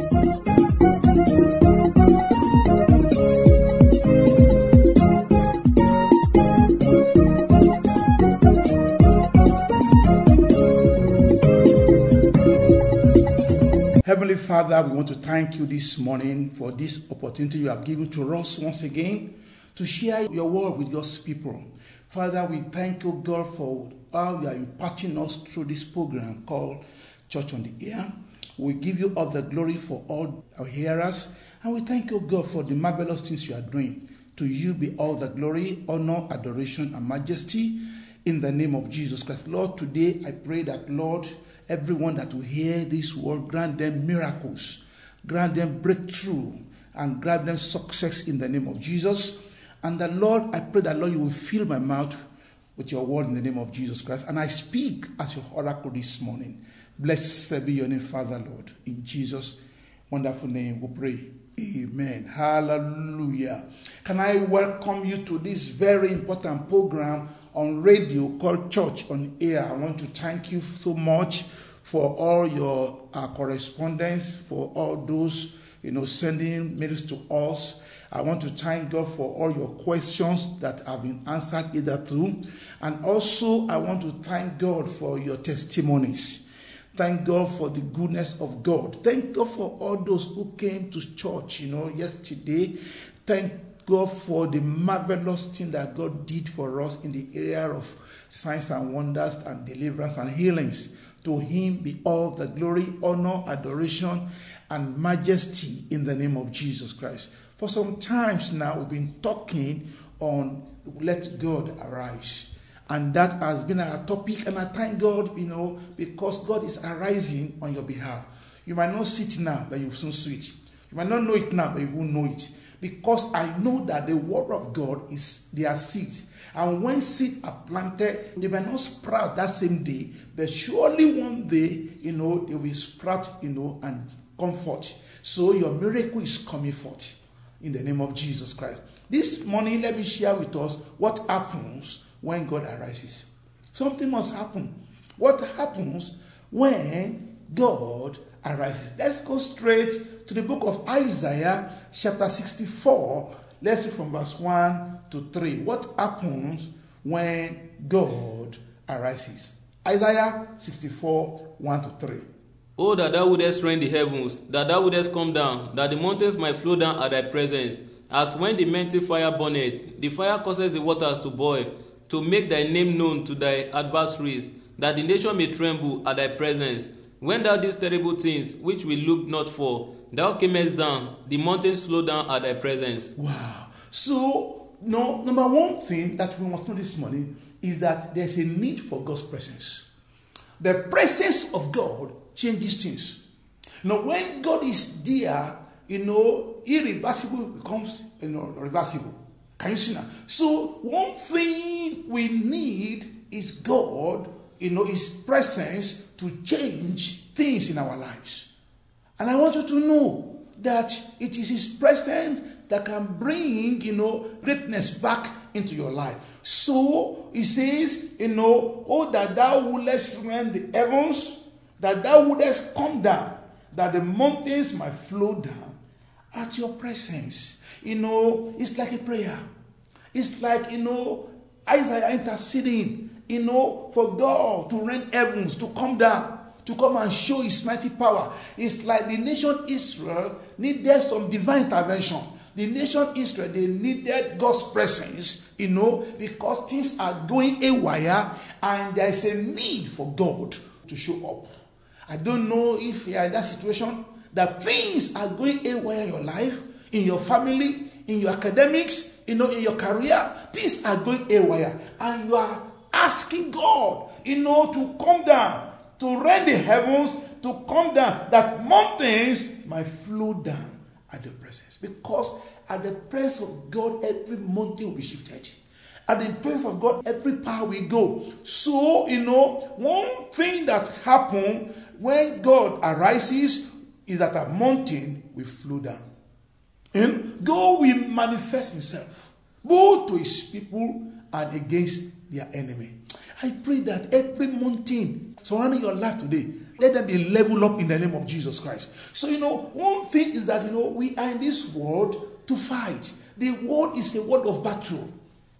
Heavenly Father, we want to thank you this morning for this opportunity you have given to us once again to share your word with God's people. Father, we thank you, God, for how you are imparting us through this program called Church on the Air. We give you all the glory for all our hearers, and we thank you, God, for the marvelous things you are doing. To you be all the glory, honor, adoration, and majesty in the name of Jesus Christ. Lord, today I pray that, Lord, everyone that will hear this word, grant them miracles, grant them breakthrough, and grant them success in the name of Jesus. And that, Lord, I pray that, Lord, you will fill my mouth with your word in the name of Jesus Christ. And I speak as your oracle this morning. Blessed be your name, Father, Lord. In Jesus' wonderful name we pray. Amen. Hallelujah. Can I welcome you to this very important program on radio called Church on Air? I want to thank you so much for all your correspondence, for all those, sending mails to us. I want to thank God for all your questions that have been answered hitherto. And also, I want to thank God for your testimonies. Thank God for the goodness of God. Thank God for all those who came to church, yesterday. Thank God for the marvelous thing that God did for us in the area of signs and wonders and deliverance and healings. To him be all the glory, honor, adoration, and majesty in the name of Jesus Christ. For some times now, we've been talking on Let God Arise. And that has been our topic. And I thank God, because God is arising on your behalf. You might not see it now, but you will soon see it. You might not know it now, but you will know it. Because I know that the word of God is their seed. And when seed are planted, they may not sprout that same day, but surely one day, they will sprout, and come forth. So your miracle is coming forth in the name of Jesus Christ. This morning, let me share with us what happens when God arises. Something must happen. What happens when God arises? Let's go straight to the book of Isaiah, chapter 64. Let's read from verse 1 to 3. What happens when God arises? Isaiah 64, 1 to 3. Oh, that thou wouldest rend the heavens, that thou wouldest come down, that the mountains might flow down at thy presence. As when the melting fire burneth, the fire causes the waters to boil, to make thy name known to thy adversaries, that the nation may tremble at thy presence. When thou didst terrible things, which we looked not for, thou camest down, the mountains flow down at thy presence. Wow. So, number one thing that we must know this morning is that there's a need for God's presence. The presence of God changes things. When God is there, irreversible becomes, reversible. Can you see now? So, one thing we need is God, His presence to change things in our lives. And I want you to know that it is His presence that can bring, greatness back into your life. So, He says, oh, that thou wouldest rend the heavens, that thou wouldest come down, that the mountains might flow down at your presence. It's like a prayer. It's like, Isaiah interceding, for God to rend heavens, to come down, to come and show His mighty power. It's like the nation Israel needed some divine intervention. The nation Israel, they needed God's presence, because things are going haywire and there is a need for God to show up. I don't know if you are in that situation, that things are going haywire in your life, in your family, in your academics, in your career. Things are going haywire. And you are asking God, to come down, to rend the heavens, to come down, that mountains might flow down at the presence. Because at the presence of God, every mountain will be shifted. At the presence of God, every power will go. So, one thing that happens when God arises is that a mountain will flow down. And God will manifest Himself, both to His people and against their enemy. I pray that every mountain surrounding your life today, Let them be leveled up in the name of Jesus Christ. So, one thing is that, we are in this world to fight. The world is a world of battle.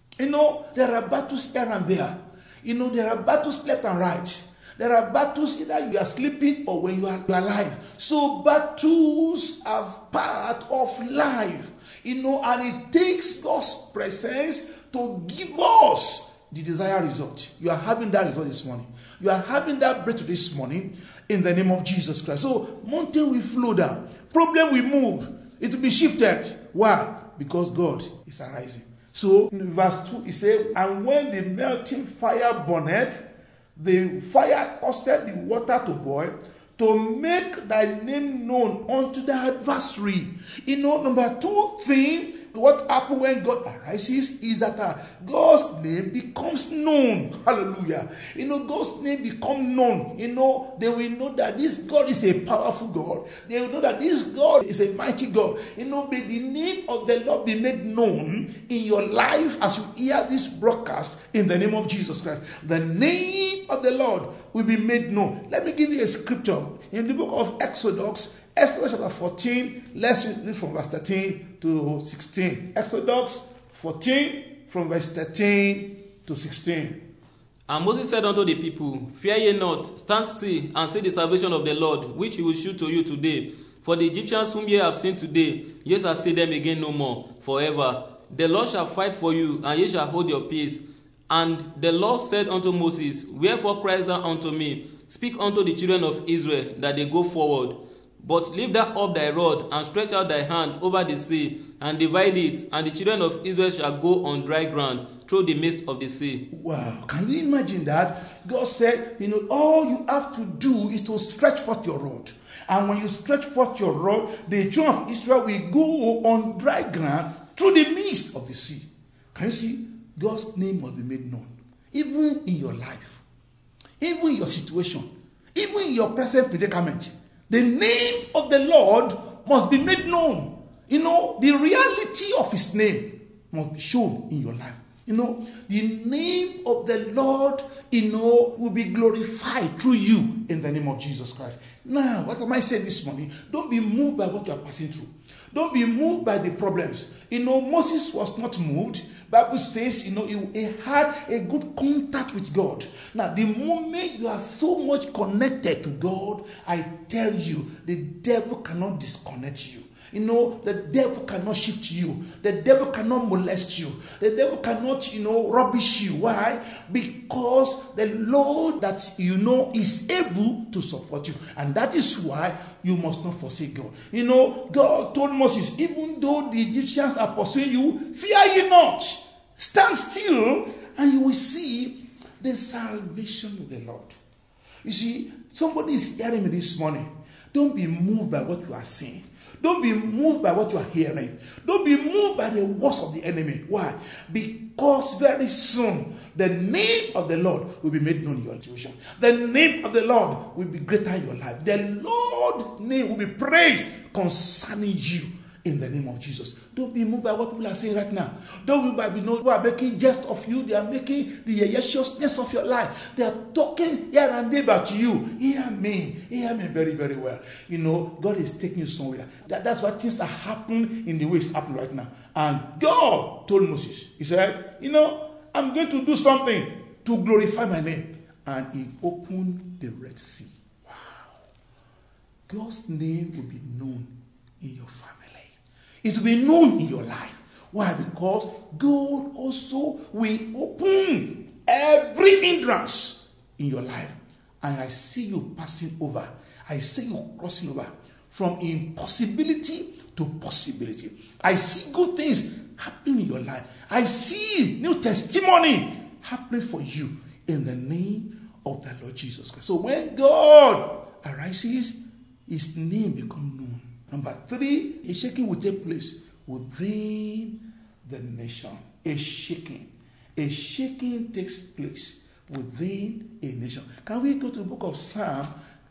There are battles here and there. There are battles left and right. There are battles either you are sleeping or when you are alive. So battles are part of life. And it takes God's presence to give us the desired result. You are having that result this morning. You are having that breakthrough this morning in the name of Jesus Christ. So mountain will flow down. Problem will move. It will be shifted. Why? Because God is arising. So in verse 2 it says, and when the melting fire burneth, the fire caused the water to boil, to make thy name known unto the adversary. Number 2 thing, what happens when God arises is that God's name becomes known. Hallelujah. God's name becomes known. They will know that this God is a powerful God. They will know that this God is a mighty God. May the name of the Lord be made known in your life as you hear this broadcast in the name of Jesus Christ. The name of the Lord will be made known. Let me give you a scripture in the book of Exodus chapter 14, let's read from verse 13 to 16. Exodus 14 from verse 13 to 16. And Moses said unto the people, fear ye not, stand still and see the salvation of the Lord, which he will shew to you today. For the Egyptians whom ye have seen today, ye shall see them again no more, forever. The Lord shall fight for you, and ye shall hold your peace. And the Lord said unto Moses, wherefore criest thou unto me? Speak unto the children of Israel, that they go forward. But lift thou up thy rod, and stretch out thy hand over the sea, and divide it, and the children of Israel shall go on dry ground through the midst of the sea. Wow, can you imagine that? God said, all you have to do is to stretch forth your rod. And when you stretch forth your rod, the children of Israel will go on dry ground through the midst of the sea. Can you see? God's name must be made known. Even in your life, even in your situation, even in your present predicament. The name of the Lord must be made known. The reality of his name must be shown in your life. The name of the Lord, will be glorified through you in the name of Jesus Christ. Now, what am I saying this morning? Don't be moved by what you are passing through. Don't be moved by the problems. Moses was not moved. Bible says, he had a good contact with God. Now, the moment you are so much connected to God, I tell you, the devil cannot disconnect you. The devil cannot shift you. The devil cannot molest you. The devil cannot, rubbish you. Why? Because the Lord that is able to support you. And that is why you must not forsake God. God told Moses, even though the Egyptians are pursuing you, fear ye not. Stand still and you will see the salvation of the Lord. You see, somebody is hearing me this morning. Don't be moved by what you are seeing. Don't be moved by what you are hearing. Don't be moved by the words of the enemy. Why? Because very soon the name of the Lord will be made known in your situation. The name of the Lord will be greater in your life. The Lord's name will be praised concerning you in the name of Jesus. Don't be moved by what people are saying right now. Don't be moved by people are making jest of you. They are making the yeshiousness of your life. They are talking here and there about you. Hear me very, very well. God is taking you somewhere. That's why things are happening in the way it's happening right now. And God told Moses, he said, I'm going to do something to glorify my name. And he opened the Red Sea. Wow. God's name will be known in your family. It will be known in your life. Why? Because God also will open every hindrance in your life. And I see you passing over. I see you crossing over from impossibility to possibility. I see good things happening in your life. I see new testimony happening for you in the name of the Lord Jesus Christ. So when God arises, his name becomes known. Number 3, a shaking will take place within the nation. A shaking takes place within a nation. Can we go to the book of Psalm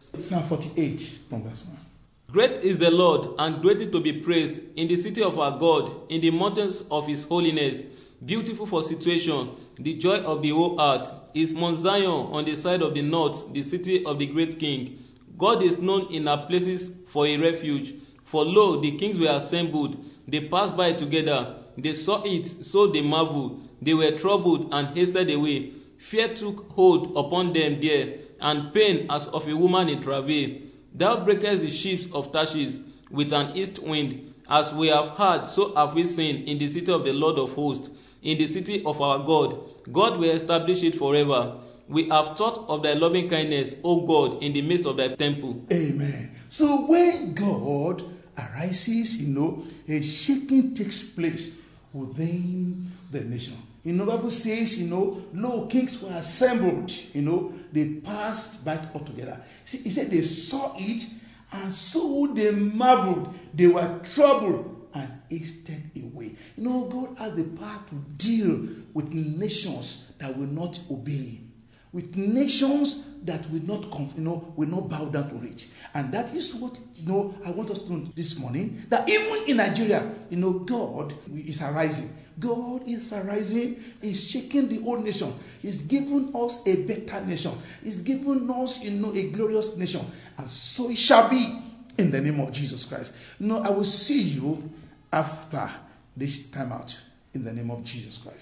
48 from verse 1? Great is the Lord, and greatly to be praised in the city of our God, in the mountains of his holiness. Beautiful for situation, the joy of the whole earth is Mount Zion on the side of the north, the city of the great king. God is known in our places for a refuge. For lo, the kings were assembled. They passed by together. They saw it, so they marveled. They were troubled and hasted away. Fear took hold upon them there, and pain as of a woman in travail. Thou breakest the ships of Tarshish with an east wind. As we have heard, so have we seen in the city of the Lord of hosts, in the city of our God. God will establish it forever. We have thought of thy loving kindness, O God, in the midst of thy temple. Amen. So when God arises, a shaking takes place within the nation. Bible says, lo, kings were assembled, they passed by altogether. See, he said they saw it, and so they marveled, they were troubled and hasted away. God has the power to deal with nations that will not obey him, with nations that will not bow down to it. And that is what I want us to know this morning, that even in Nigeria, God is arising. God is arising. He's shaking the whole nation. He's given us a better nation. He's given us, a glorious nation. And so it shall be in the name of Jesus Christ. I will see you after this time out in the name of Jesus Christ.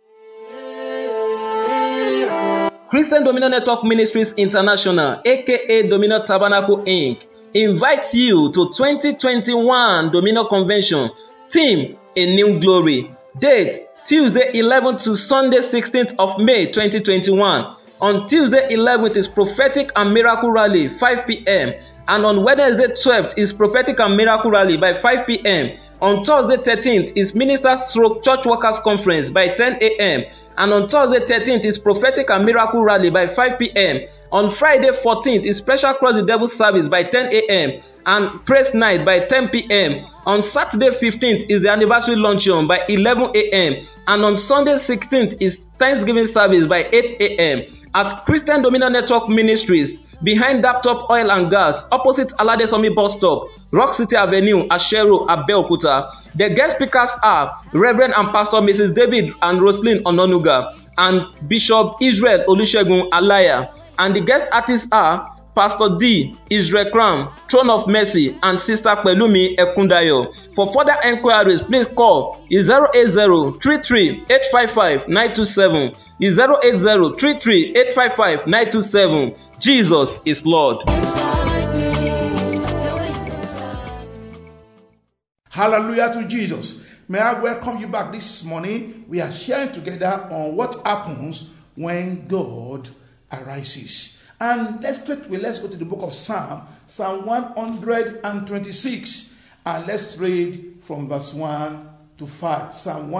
Christian Dominion Network Ministries International, aka Dominion Tabernacle Inc., invites you to 2021 Dominion Convention. Theme: A New Glory. Date: Tuesday 11th to Sunday 16th of May 2021. On Tuesday 11th is Prophetic and Miracle Rally 5 p.m. and on Wednesday 12th is Prophetic and Miracle Rally by 5 p.m. On Thursday 13th is Ministers / Church Workers Conference by 10 a.m. and on Thursday 13th is Prophetic and Miracle Rally by 5 p.m. On Friday 14th is Special Cross the Devil Service by 10 a.m. and Praise Night by 10 p.m. On Saturday 15th is the Anniversary Luncheon by 11 a.m. and on Sunday 16th is Thanksgiving Service by 8 a.m. at Christian Dominion Network Ministries, behind Daptop Oil and Gas, opposite Aladesomi Bus Stop, Rock City Avenue, Ashero, Abeokuta. The guest speakers are Reverend and Pastor Mrs. David and Roslyn Ononuga and Bishop Israel Olusegun Alaya. And the guest artists are Pastor D. Israel Kram, Throne of Mercy, and Sister Pelumi Ekundayo. For further enquiries, please call 080-33-855-927. 080-33-855-927. Jesus is Lord. Hallelujah to Jesus. May I welcome you back this morning. We are sharing together on what happens when God arises. And let's go to the book of Psalm 126. And let's read from verse 1 to 5. Psalm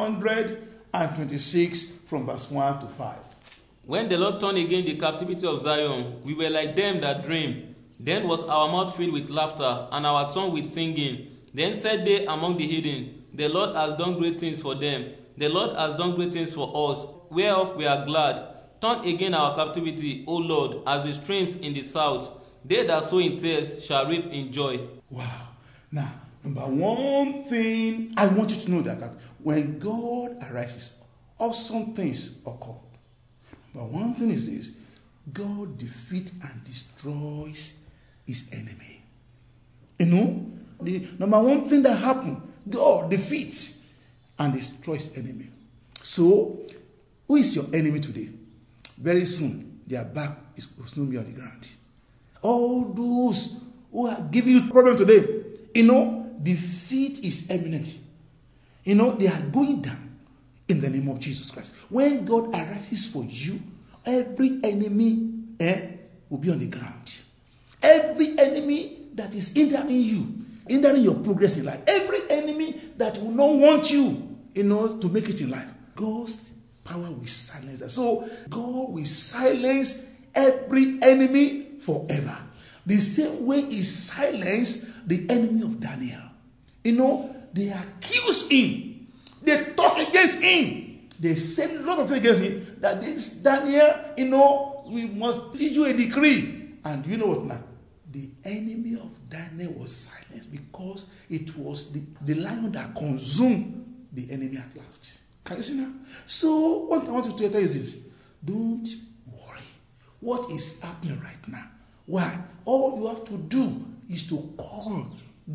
126 from verse 1 to 5. When the Lord turned again the captivity of Zion, we were like them that dream. Then was our mouth filled with laughter, and our tongue with singing. Then said they among the hidden, The Lord has done great things for them. The Lord has done great things for us, whereof we are glad. Turn again our captivity, O Lord, as the streams in the south. They that sow in tears shall reap in joy. Wow. Now, number one thing I want you to know that when God arises, awesome things occur. Number one thing is this: God defeats and destroys his enemy. The number one thing that happened, God defeats and destroys enemy. So, who is your enemy today? Very soon, their back will soon be on the ground. All those who are giving you problem today, defeat is imminent. They are going down in the name of Jesus Christ. When God arises for you, every enemy will be on the ground. Every enemy that is hindering you, hindering your progress in life, every enemy that will not want you, to make it in life, God's power will silence that. So God will silence every enemy forever. The same way he silenced the enemy of Daniel. They accuse him. They talk against him. They said a lot of things against him. That this Daniel, we must issue a decree. And you know what now? The enemy of Daniel was silenced because it was the lion that consumed the enemy at last. Can you see now? So what I want to tell you is this: don't worry. What is happening right now? Why? All you have to do is to call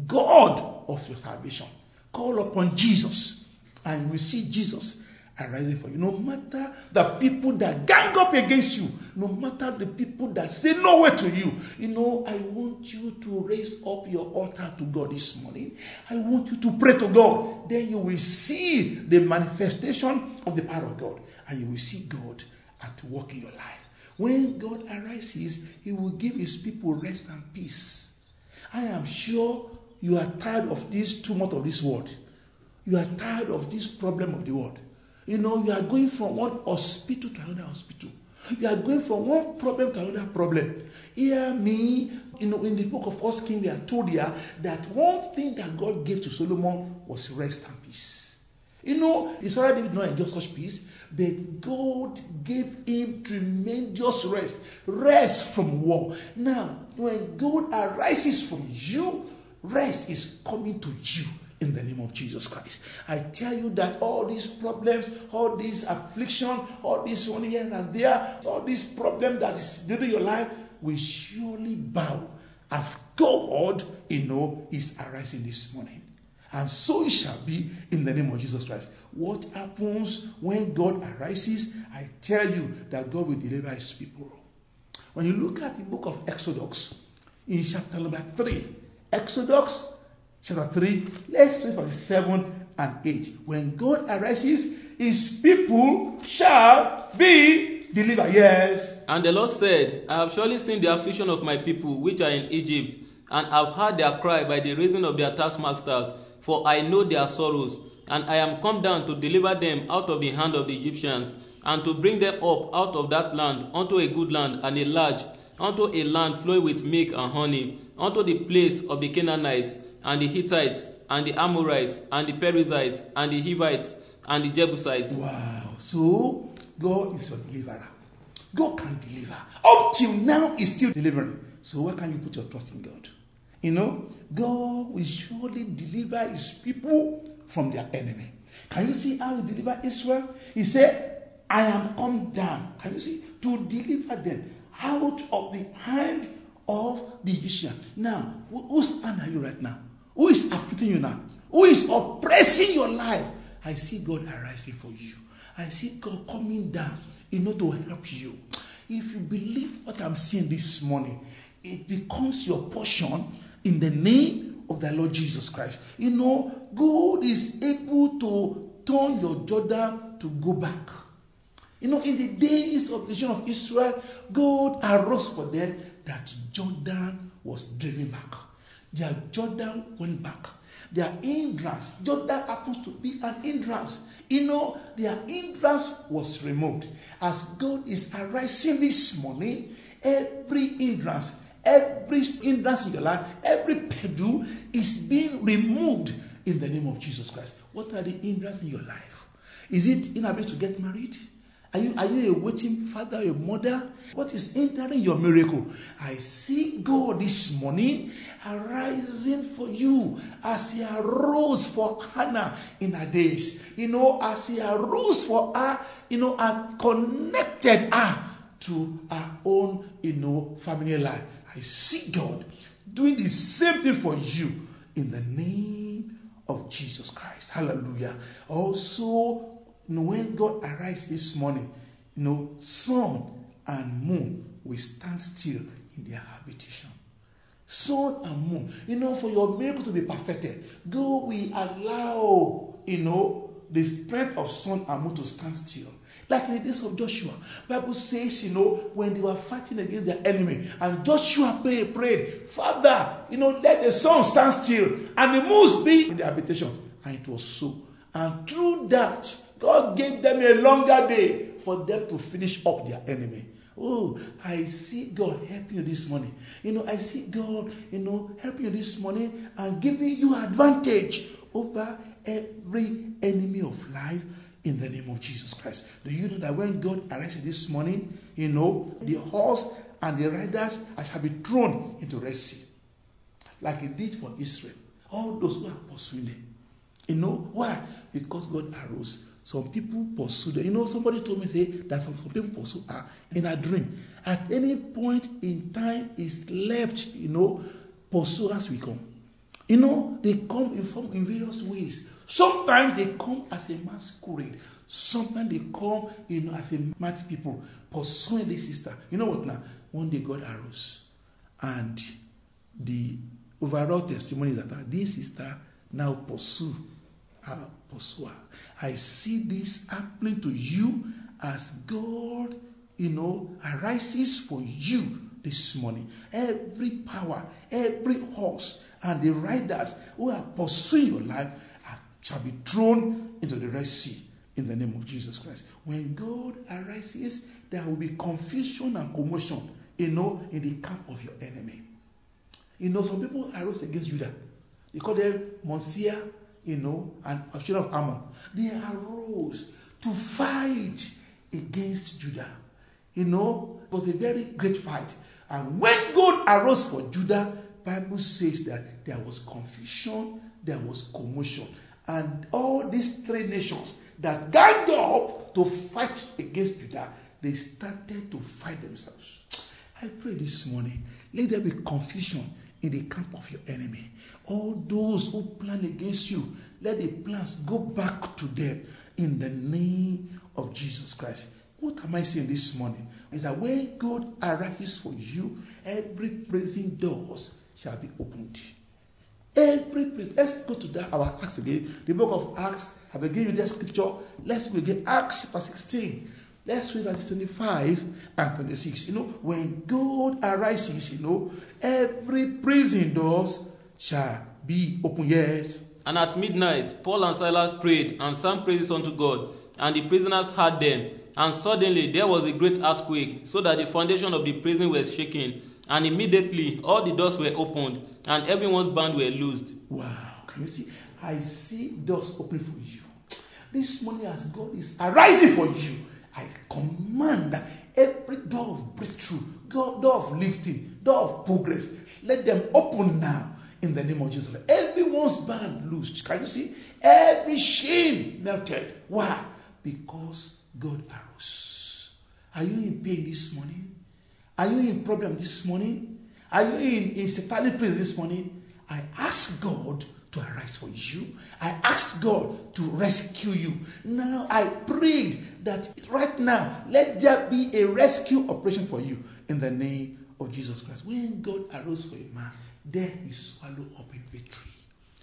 God of your salvation. Call upon Jesus, and you will see Jesus arising for you. No matter the people that gang up against you, no matter the people that say no way to you, I want you to raise up your altar to God this morning. I want you to pray to God. Then you will see the manifestation of the power of God, and you will see God at work in your life. When God arises, he will give his people rest and peace. I am sure you are tired of this tumult of this world. You are tired of this problem of the world. You are going from one hospital to another hospital. You are going from one problem to another problem. Hear me. In the book of 1 Kings, we are told here that one thing that God gave to Solomon was rest and peace. Israel did not enjoy such peace, but God gave him tremendous rest from war. Now, when God arises from you, rest is coming to you. In the name of Jesus Christ. I tell you that all these problems, all this affliction, all this one here and there, all this problem that is building your life will surely bow as God, is arising this morning. And so it shall be in the name of Jesus Christ. What happens when God arises? I tell you that God will deliver his people. When you look at the book of Exodus, in chapter number 3, Exodus chapter 3, let's read verses 7 and 8. When God arises, his people shall be delivered. Yes. And the Lord said, I have surely seen the affliction of my people which are in Egypt, and have heard their cry by the reason of their taskmasters, for I know their sorrows. And I am come down to deliver them out of the hand of the Egyptians, and to bring them up out of that land unto a good land and a large, unto a land flowing with milk and honey, unto the place of the Canaanites, and the Hittites, and the Amorites, and the Perizzites, and the Hivites, and the Jebusites. Wow. So, God is your deliverer. God can deliver. Up till now, he's still delivering. So, why can't you put your trust in God? God will surely deliver his people from their enemy. Can you see how he delivered Israel? He said, I am come down. Can you see? To deliver them out of the hand of the Egyptian. Now, whose hand are you right now? Who is afflicting you now? Who is oppressing your life? I see God arising for you. I see God coming down to help you. If you believe what I'm saying this morning, it becomes your portion in the name of the Lord Jesus Christ. God is able to turn your Jordan to go back. In the days of the children of Israel, God arose for them that Jordan was driven back. Their Jordan went back. Their hindrance, Jordan happens to be an hindrance. Their hindrance was removed. As God is arising this morning, every hindrance in your life, every pedal is being removed in the name of Jesus Christ. What are the hindrances in your life? Is it inability to get married? Are you a waiting father, a mother? What is hindering your miracle? I see God this morning arising for you as he arose for Hannah in her days. As he arose for her, and connected her to her own, family life. I see God doing the same thing for you in the name of Jesus Christ. Hallelujah. Also, when God arises this morning, sun and moon will stand still in their habitation. Sun and moon, for your miracle to be perfected, God will allow, the strength of sun and moon to stand still. Like in the days of Joshua, Bible says, when they were fighting against their enemy, and Joshua prayed, Father, let the sun stand still, and the moon be in the habitation. And it was so. And through that, God gave them a longer day for them to finish up their enemy. Oh, I see God helping you this morning. I see God, helping you this morning and giving you advantage over every enemy of life in the name of Jesus Christ. Do you know that when God arises this morning, the horse and the riders shall be thrown into Red Sea, like he did for Israel. All those who are pursuing them. Why? Because God arose Some people pursue them. Somebody told me, say, that some people pursue her in a dream. At any point in time is left, pursuers will come. They come in various ways. Sometimes they come as a masquerade. Sometimes they come, as a mad people pursuing this sister. You know what now? One day God arose. And the overall testimony is that this sister now pursue her pursuer. I see this happening to you as God, arises for you this morning. Every power, every horse, and the riders who are pursuing your life shall be thrown into the Red Sea in the name of Jesus Christ. When God arises, there will be confusion and commotion, in the camp of your enemy. Some people arose against Judah. They call them Mosiah, and children of Ammon. They arose to fight against Judah. It was a very great fight. And when God arose for Judah, Bible says that there was confusion, there was commotion. And all these three nations that ganged up to fight against Judah, they started to fight themselves. I pray this morning, let there be confusion in the camp of your enemy. All those who plan against you, let the plans go back to them in the name of Jesus Christ. What am I saying this morning? Is that when God arises for you, every prison doors shall be opened. Every prison. Let's go to our Acts again. The book of Acts. I will give you that scripture. Let's go again. Acts chapter 16. Let's read verses 25 and 26. When God arises, every prison doors shall be open. Yes. And at midnight, Paul and Silas prayed and sang praises unto God, and the prisoners heard them. And suddenly there was a great earthquake, so that the foundation of the prison was shaken. And immediately all the doors were opened, and everyone's bands were loosed. Wow. Can you see? I see doors open for you. This morning, as God is arising for you, I command that every door of breakthrough, door of lifting, door of progress, let them open now in the name of Jesus. Everyone's band loosed. Can you see? Every chain melted. Why? Because God arose. Are you in pain this morning? Are you in problem this morning? Are you in satanic prison this morning? I ask God to arise for you. I ask God to rescue you. Now I prayed that right now, let there be a rescue operation for you in the name of Jesus Christ. When God arose for a man, death is swallowed up in victory.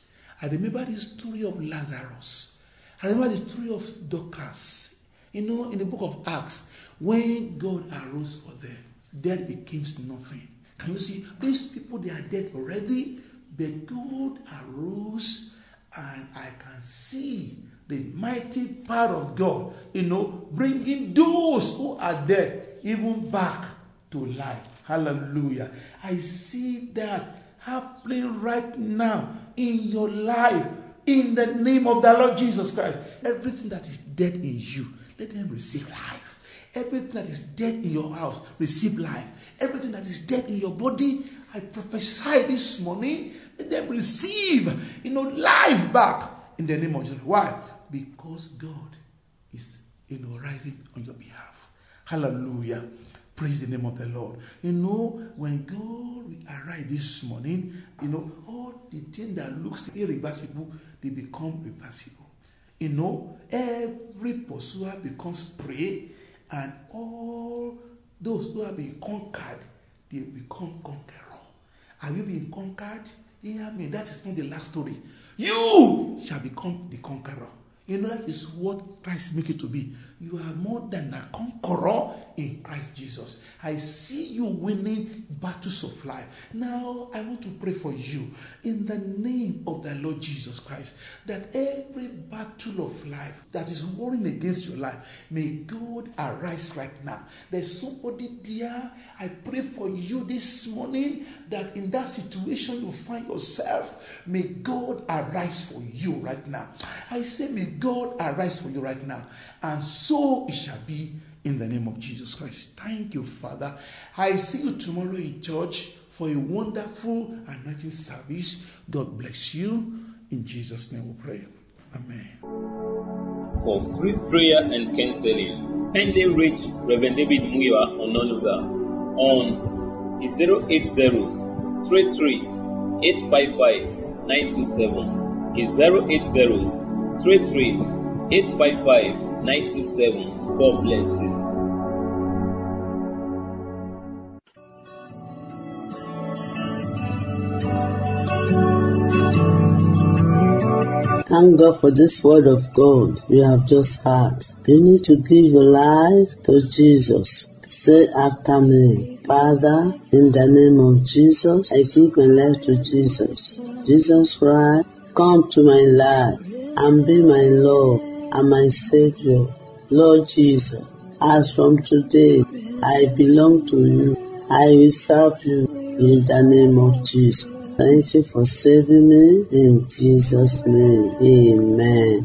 I remember the story of Lazarus. I remember the story of Dorcas. In the book of Acts, when God arose for them, death became nothing. Can you see? These people, they are dead already, but God arose, and I can see the mighty power of God, bringing those who are dead even back to life. Hallelujah. I see that happening right now in your life, in the name of the Lord Jesus Christ. Everything that is dead in you, let them receive life. Everything that is dead in your house, receive life. Everything that is dead in your body, I prophesy this morning, let them receive, life back in the name of Jesus. Why? Because God is, rising on your behalf. Hallelujah. Praise the name of the Lord. When God will arise this morning, all the things that looks irreversible, they become reversible. Every pursuer becomes prey, and all those who have been conquered, they become conqueror. Have you been conquered? Yeah, that is not the last story. You shall become the conqueror. That is what Christ makes you to be. You are more than a conqueror in Christ Jesus. I see you winning battles of life. Now, I want to pray for you in the name of the Lord Jesus Christ, that every battle of life that is warring against your life, may God arise right now. There's somebody there. I pray for you this morning that in that situation you find yourself, may God arise for you right now. I say, may God arise for you right now. And so it shall be in the name of Jesus Christ. Thank you, Father. I see you tomorrow in church for a wonderful anointing service. God bless you. In Jesus' name we pray. Amen. For free prayer and counseling, kindly reach Reverend David Muyiwa Ononuga on 080-33-855-927. It's 080-33-855-927. God bless you. Thank God for this word of God you have just heard. You need to give your life to Jesus. Say after me, Father, in the name of Jesus, I give my life to Jesus. Jesus Christ, come to my life and be my Lord and my Savior. Lord Jesus, as from today, I belong to you. I will serve you in the name of Jesus. Thank you for saving me in Jesus' name. Amen.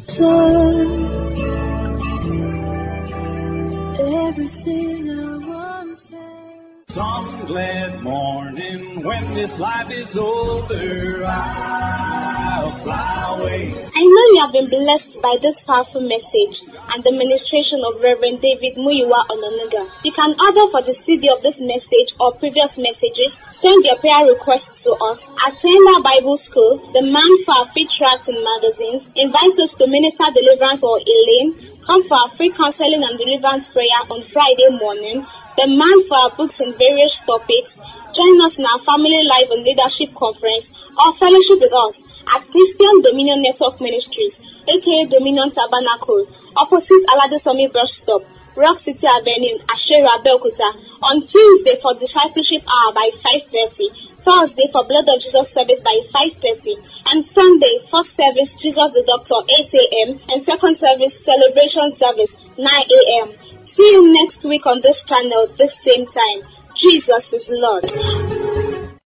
Everything I want to say. Some glad morning when this life is over, I'll fly away. I know you have been blessed by this powerful message and the ministration of Reverend David Muyiwa Ononuga. You can order for the CD of this message or previous messages. Send your prayer requests to us. Attend our Bible School, the Man for our Free Tracts and Magazines. Invite us to Minister Deliverance or Elaine. Come for our free counseling and deliverance prayer on Friday morning. The Man for our books and various topics. Join us in our Family Life and Leadership Conference or fellowship with us at Christian Dominion Network Ministries, aka Dominion Tabernacle, opposite Aladesomi Bus Stop, Rock City Avenue, Ashera, Belkuta, on Tuesday for Discipleship Hour by 5:30, Thursday for Blood of Jesus service by 5:30, and Sunday, first service Jesus the Doctor 8 a.m. and second service Celebration service 9 a.m. See you next week on this channel, this same time. Jesus is Lord.